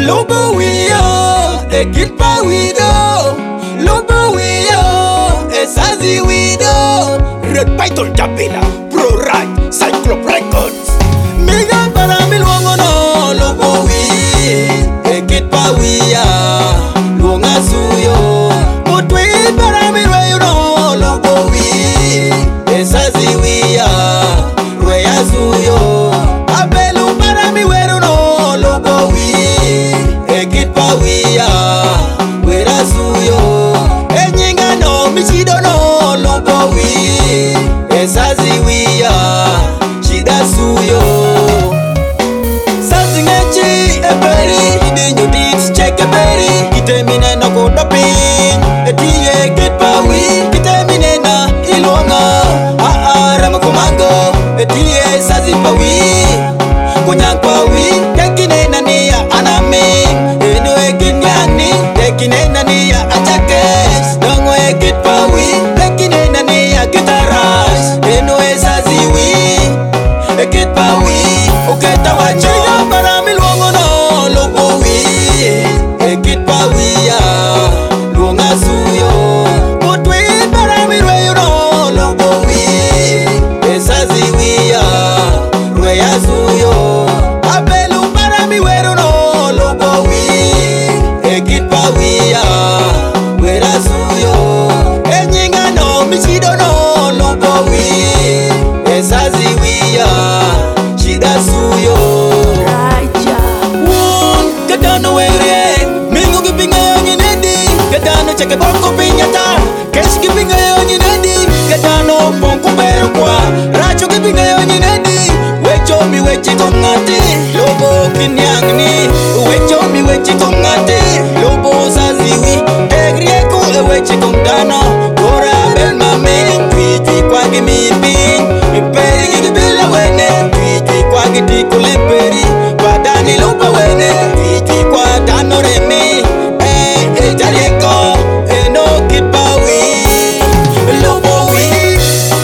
Lobo wiyo, ekitpa wido. Lobo wiyo, esazi wido. Red Python Tapila, Pro Right, Cyclop Records. Miga para mi luongo no, lobo wi, ekitpa wiya, luonga suyo. Mutwi para mi rweyo no, lobo wi, esazi wiya, rweya suyo. Abelu para mi wero no, lobo wi, ekitpa wiya, wera suyo. Enyinga no, michido no, lobo wi, esazi wiya, shida suyo. Sazi ngechi eberi, idinyo dit check eberi. Kitemine no kodopin, etiye kitpa wi. Kitemine na ilonga, rama kumango, etiye sazi pa wi. Kunyang pa wi, tekine na niya anami. Eno ekinyani, tekine na niya achakes. Dongo ekitpa wi, tekine na niya gitaras. Eno esazi wi, ekitpa wi. Oketa wacho para mi luongo no, lobo wi, ekitpa wiya, luonga suyo. Mutwi para mi rweyo no, lobo wi, esazi wiya, rweya suyo. Abelu para mi wero no, lobo wi, ekitpa wiya, wera suyo. Enyinga no, michido no, lobo wi, esazi wiya, shida suyo. Kadano were, mingo gipinga yonyi nedi. Kadano cheke bongo pinyata, kesh gipinga yonyi nedi. Kadano ponko bero kwa, racho gipinga yonyi nedi. Wecho mi wechi kongati, lobo kinyangni. Wecho mi wechi kongati, lobo saziwi. Egrieko e wechi kongdano, kora ben mame. Tui tui kwa gimi ping, iperi gigibila wene. Tui tui kwa giti kuleperi, badani lobo wene. Tui kwa dano remi, jarieko, no kitpa wi, lobo wi.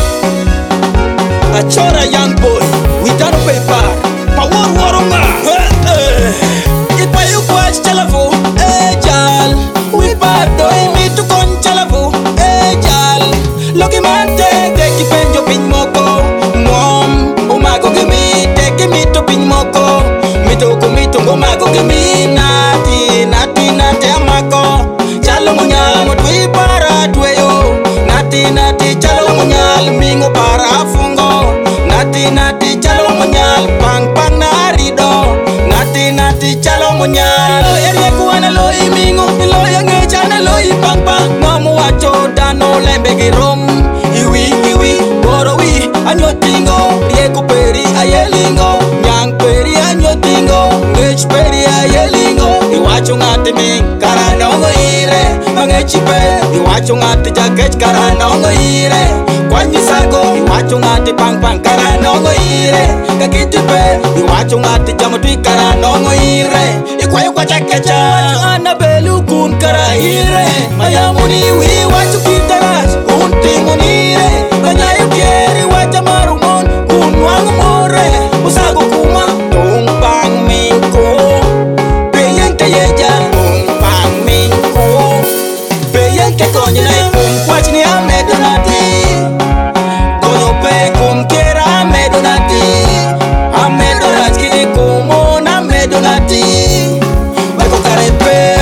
Achora young boy, without paper, power waronga. Ipa yu kwa chalafu, jal. Wipado imi tu kon chalafu, jal. Loki mante, teki penjo pin moko. Mom, umago gemi, teki mito pin moko. Mito ngomago gemi, nati amako. Chalo munyal mutwi para tueyo. Nati chalo munyal mingo para fungo. Nati chalo munyal pang na rido. Nati chalo munyal ere kuana loi mingo lo yange chana loi pang mamu wacho dano lembe girom. Iwi boro wi anyotingo rieko peri ayelingo. Nyang peri anyotingo ngech peri ayelingo. Iwacho ngati mi karanongo ire mangechi pe. Iwacho ngati jakech karanongo ire kwanyi sago. Iwacho ngati pang karanongo ire kakiti pe. Iwacho ngati jamutwi karanongo ire ikwayo kwa chakecha. Ana belu kun kara ire mayamuni wi wacho kitaras kun tingonire. Kanyayo kieri wacha marumon kun wangu more. Usago kuma tumpang mingko peyeng teyeja tumpang mingko peyeng ke konye na ipum kwach ni amedonati konyo pe kum kera amedonati amedonati kini kumon amedonati bako karepe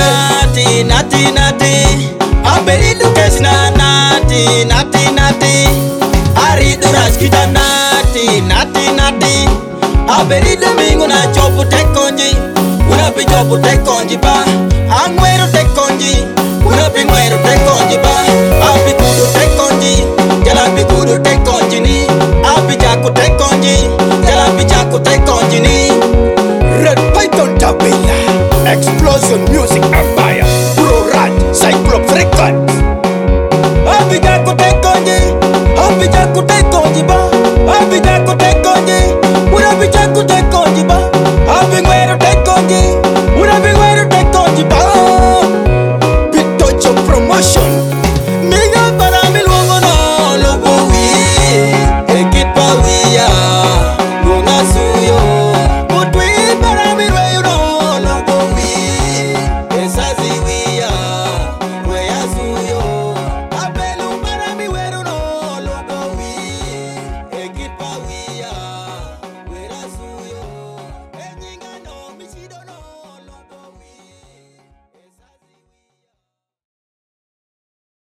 nati aberidu kesna nati aridu raskita nati aberidu mingo na chopu tekonji. Unapi chopu tekonji ba angwero tekonji. Unapi ngwero tekonji ba api kudu tekonji. Jalapi kudu tekonji ni api jaku tekonji. Jalapi jaku tekonji ni. Red Python Tapila Explosion Music.